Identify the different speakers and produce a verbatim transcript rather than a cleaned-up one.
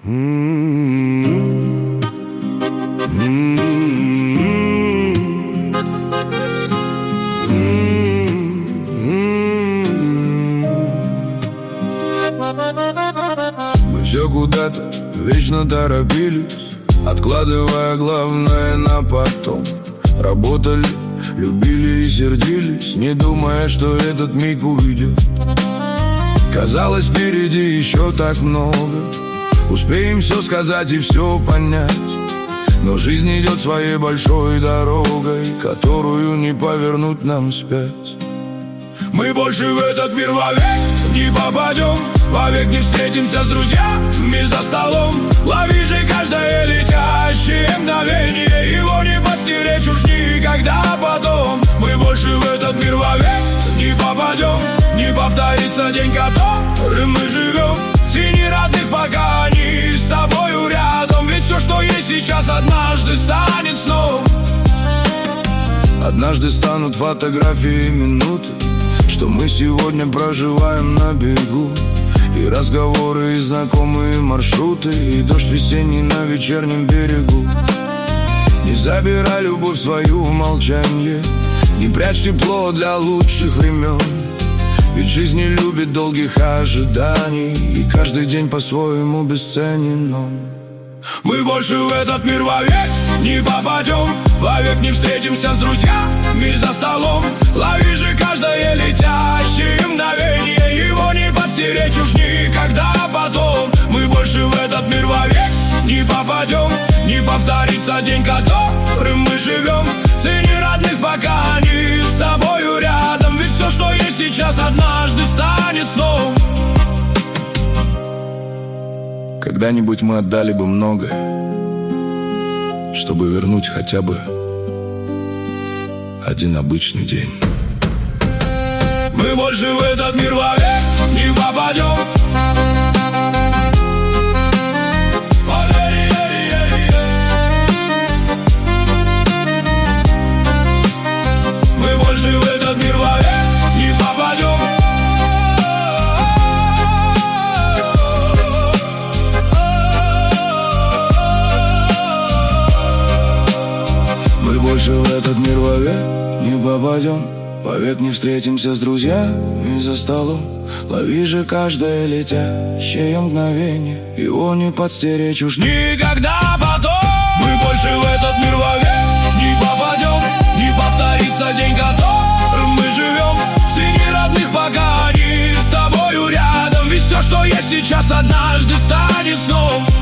Speaker 1: Мы все куда-то вечно торопились, откладывая главное на потом. Работали, любили и сердились, не думая, что этот миг уйдет. Казалось, впереди еще так много, успеем все сказать и все понять. Но жизнь идет своей большой дорогой, которую не повернуть нам вспять. Мы больше в этот мир вовек не попадем, вовек не встретимся с друзьями за столом. Лови же каждое летящее мгновение, его не подстеречь уж никогда потом. Мы больше в этот мир вовек не попадем, не повторится день, которым мы живем. Цени родных, пока они с тобою рядом, ведь все, что есть сейчас, однажды станет сном. Однажды станут фотографии минуты, что мы сегодня проживаем на берегу. И разговоры, и знакомые маршруты, и дождь весенний на вечернем берегу. Не забирай любовь свою в молчанье, не прячь тепло для лучших времен. Ведь жизнь не любит долгих ожиданий, и каждый день по-своему бесценен он. Мы больше в этот мир вовек не попадем, вовек не встретимся с друзьями за столом. Лови же каждое летящее мгновение, его не подстеречь уж никогда потом. Мы больше в этот мир вовек не попадем, не повторится день, которым мы живем. Цени родных, пока они с тобою рядом, ведь все, что есть сейчас, однажды станет сном. Когда-нибудь мы отдали бы многое, чтобы вернуть хотя бы один обычный день. Мы больше в этот мир вовек не попадем. Мы больше в этот мир вовек не попадем. Мы больше в этот мир вовек не попадем, вовек не встретимся с друзьями за столом. Лови же каждое летящее мгновение, его не подстеречь уж никогда потом. Мы больше в этот мир вовек не попадем, не повторится день, которым мы живем. Цени родных, пока они с тобою рядом, ведь все, что есть сейчас, однажды станет сном.